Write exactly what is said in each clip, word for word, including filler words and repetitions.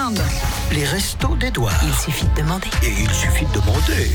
l'Inde. Les restos d'Edouard. Il suffit de demander. Et il suffit de demander.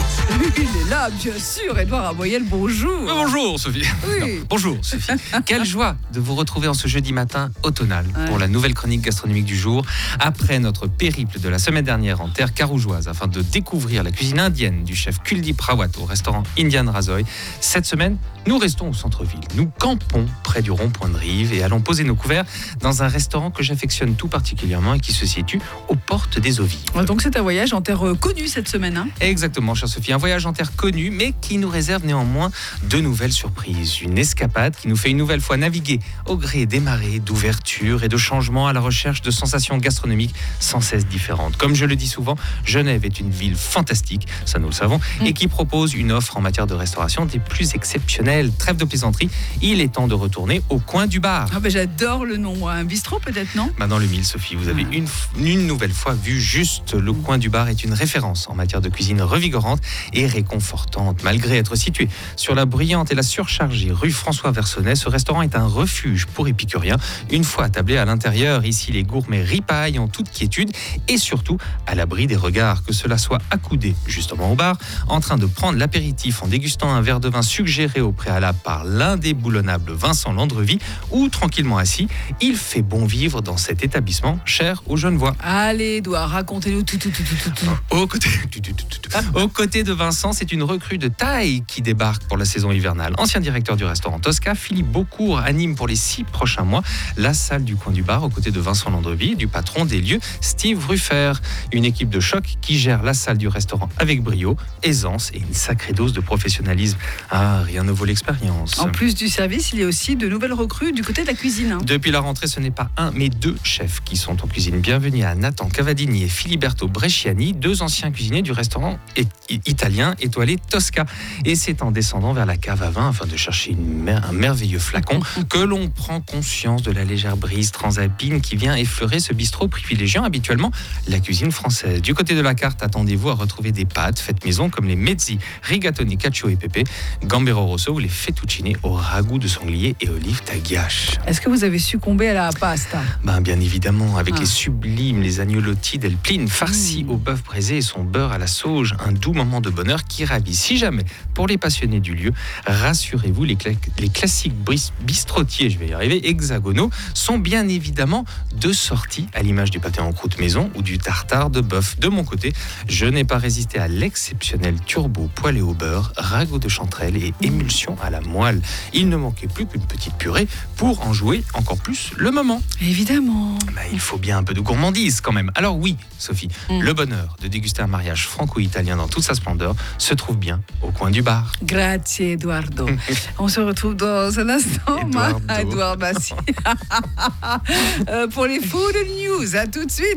Il est là, bien sûr. Edouard Aboyel, bonjour. Mais bonjour Sophie. Oui. Non, bonjour Sophie. Quelle joie de vous retrouver en ce jeudi matin automnal Ouais. pour la nouvelle chronique gastronomique du jour. Après notre périple de la semaine dernière en terre carougeoise afin de découvrir la cuisine indienne du chef Kuldeep Rawat au restaurant Indian Rasoy, cette semaine, nous restons au centre-ville. Nous campons près du rond-point de Rive et allons poser nos couverts dans un restaurant que j'affectionne tout particulièrement et qui se situe aux portes des Eaux Vives. Donc c'est un voyage en terre euh, connue cette semaine. Hein. Exactement, chère Sophie. Un voyage en terre connue, mais qui nous réserve néanmoins de nouvelles surprises. Une escapade qui nous fait une nouvelle fois naviguer au gré des marées, d'ouverture et de changements à la recherche de sensations gastronomiques sans cesse différentes. Comme je le dis souvent, Genève est une ville fantastique, ça nous le savons, mmh. et qui propose une offre en matière de restauration des plus exceptionnelles. Trêve de plaisanterie, il est temps de retourner au coin du bar. Ah ben j'adore le nom. Un bistrot peut-être, non? Bah dans le mille, Sophie, vous avez une, une nouvelle fois vu juste. Le coin du bar est une référence en matière de cuisine revigorante et réconfortante. Malgré être situé sur la bruyante et la surchargée rue François Versonnet, ce restaurant est un refuge pour épicuriens. Une fois attablés à l'intérieur, ici les gourmets ripaillent en toute quiétude et surtout à l'abri des regards, que cela soit accoudé justement au bar, en train de prendre l'apéritif en dégustant un verre de vin suggéré au préalable par l'indéboulonnable Vincent Landrevie ou tranquillement assis. Il fait bon vivre dans cet établissement cher aux Genevois. Allez, Edouard, racontez-nous tout, tout, tout, tout, tout, tout. Au côté, au côté de Vincent, c'est une recrue de taille qui débarque pour la saison hivernale. Ancien directeur du restaurant Tosca, Philippe Beaucourt anime pour les six prochains mois la salle du coin du bar aux côtés de Vincent Landrevie et du patron des lieux, Steve Ruffer. Une équipe de choc qui gère la salle du restaurant avec brio, aisance et une sacrée dose de professionnalisme. Ah, rien ne vaut l'expérience. En plus du service, il y a aussi de nouvelles recrues du côté de la cuisine. Hein. Depuis la rentrée, ce n'est pas un, mais deux chefs qui sont en cuisine. Bienvenue à Nathan Cavadini et Filiberto Bresciani, deux anciens cuisiniers du restaurant é- italien étoilé Tosca. Et c'est en descendant vers la cave à vin afin de chercher une mer- un merveilleux flacon que l'on prend conscience de la légère brise transalpine qui vient effleurer ce bistrot privilégiant habituellement la cuisine française. Du côté de la carte, attendez-vous à retrouver des pâtes faites maison comme les mezzi, rigatoni, cacio et pepe, gambero rosso ou les fettuccine au ragoût de sanglier et olives tagliache. Est-ce que vous avez succombé à la pasta? Ben, bien évidemment, avec Ah. les sublimes, les agnolotti del Pline, farcis Mmh. au bœuf braisé et son beurre à la sauge, un doux moment de bonheur qui ravit. Si jamais, pour les passionnés du lieu, rassurez-vous, les, cla- les classiques bris- bistrotiers, je vais y arriver, hexagonaux, sont bien évidemment de sortie, à l'image du pâté en croûte maison ou du tartare de bœuf. De mon côté, je n'ai pas résisté à l'exceptionnel turbo poêlé au beurre, ragoût de chanterelle et émulsion à la moelle. Il ne manquait plus qu'une petite purée pour en jouer encore plus le moment. Évidemment. Bah, il faut bien un peu de gourmandise quand même. Alors oui, Sophie, Mm. le bonheur de déguster un mariage franco-italien dans toute sa splendeur se trouve bien au coin du bar. Grazie, Eduardo. On se retrouve dans un instant, Eduardo. Edouard Bassi. Euh, pour les Food News. À tout de suite.